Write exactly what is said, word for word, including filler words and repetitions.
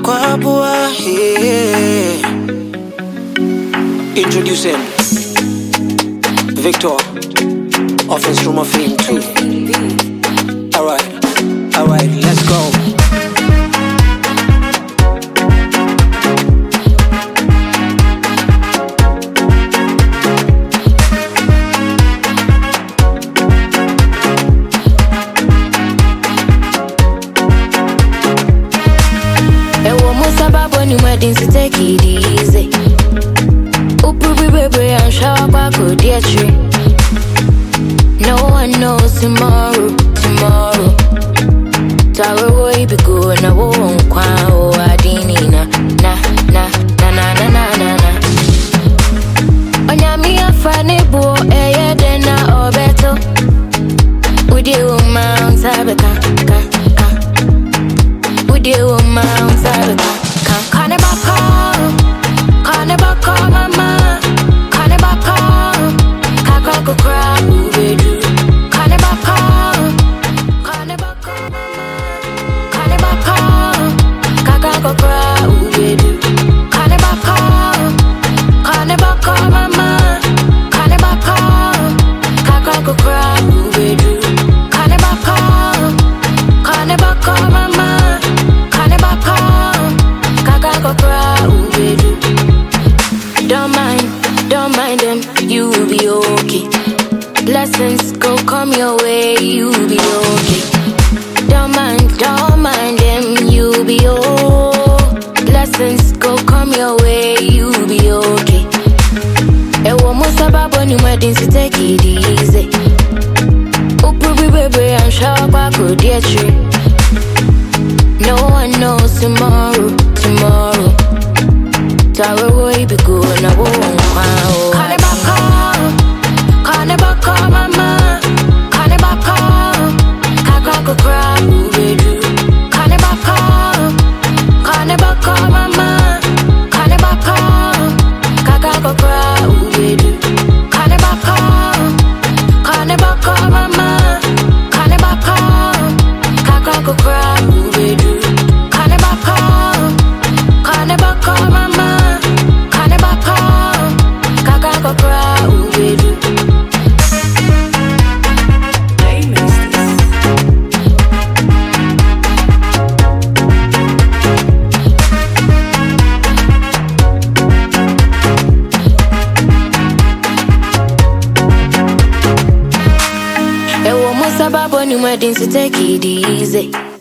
Kwabua, yeah. Introducing Victor of Instrument Fame too. Alright, alright, let's go. When you wedding to take it easy. Oops, baby, I'm sure I could get you. No one knows tomorrow, tomorrow. Tomorrow will be good, na won't quite. Oh, I didn't na na na na na na na na na. Onyami a funny boy, eh? Yeah, then na obeto. Would you mount Sabeka? Would you mount Sabeka? Kanebako, kanebako mama, kanebako, kakako kra ubedu. Kanebako, kanebako mama, kanebako, kakako kra ubedu. Kanebako, kanebako mama, kanebako, kakako kra ubedu. Kanebako, kanebako mama, kanebako. Don't mind, don't mind them, you will be okay. Blessings go come your way, you will be okay. Don't mind, don't mind them, you will be okay. Blessings go come your way, you will be okay. Ewo musaba when you wedding to take it easy. Oops, baby, I'm sure I could get you. No one knows tomorrow, tomorrow. Tomorrow will be good, na won't quite. Kanebako, kanebako mama, kanebako, kakako kra ubedu. Kanebako, kanebako mama, kanebako, kakako kra ubedu. Kanebako, kanebako mama, kanebako, kakako kra ubedu. Kanebako, kanebako mama, kanebako, kakako kra ubedu. Ewo musaba when you wedding to take it easy.